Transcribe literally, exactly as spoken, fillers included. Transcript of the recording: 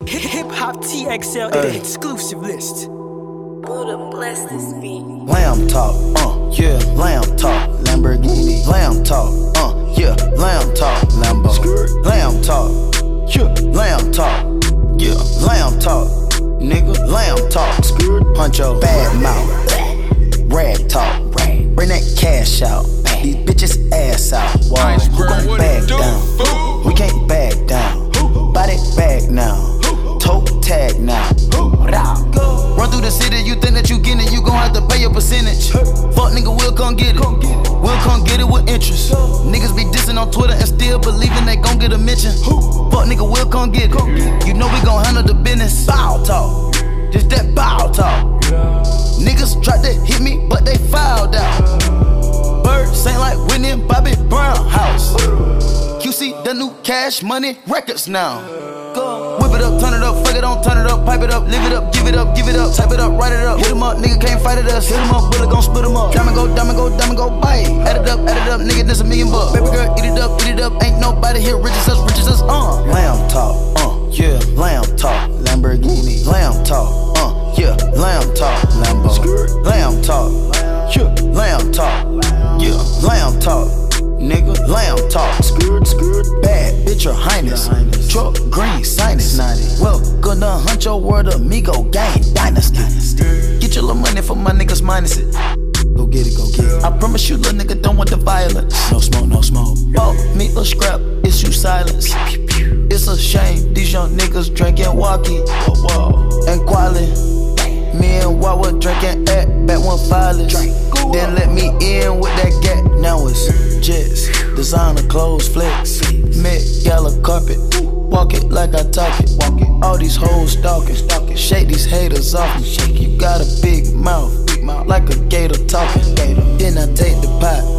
Hip Hop T X L uh, exclusive list. Buddha bless this beat. Lamb talk, uh, yeah, lamb talk, Lamborghini. Lamb talk, uh, yeah, lamb talk, Lambo. Lamb talk, yeah, lamb talk, yeah, lamb talk, nigga, lamb talk. Puncho, bad mouth, rag talk, bring that cash out. These bitches ass out. Whoa, who gon' back down? We can't back down. Body bag now, toe tag now. Run through the city, you think that you get it, you gon' have to pay a percentage. Fuck nigga, we'll come get it. We'll come get it with interest. Niggas be dissing on Twitter and still believing they gon' get a mention. Fuck nigga, we'll come get it. You know we gon' handle the business. Bow talk, just that bow talk. Niggas tried to hit me, but they fouled out. Birds ain't like Whitney and Bobby Brown house. Q C, the new Cash Money Records now. Whip it up, turn it up, fuck it on, turn it up, pipe it up, live it up, give it up, give it up, type it up, write it up. Hit 'em up, nigga can't fight at us. Hit 'em up, bullet gon' split 'em up. Diamond go, diamond go, diamond go, bite. Add it up, add it up, nigga, this a million bucks. Baby girl, eat it up, eat it up, ain't nobody here rich as us, rich as us, uh. Lamb talk, uh, yeah, lamb talk, Lamborghini. Lamb talk, uh, yeah, lamb talk, Lambo. Lamb talk, yeah, lamb talk, yeah, lamb talk. Nigga, lamb talk, skirt, skirt, bad bitch, your highness. Truck, green, sinus. Well, gonna hunt your word, amigo, gang, dynasty. Get your little money for my niggas, minus it. Go get it, go get it. I promise you, little nigga, don't want the violence. No smoke, no smoke. Bought me a scrap, issue silence. It's a shame, these young niggas drinking walkie and quality. Me and Wawa drinking at back one violence. Then let me in with that gap. Now it's jets, designer clothes, flex, Met Gala carpet. Walk it like I talk it. Walk it. All these hoes stalking. Shake these haters off me. You got a big mouth, like a gator talking. Then I take the pot.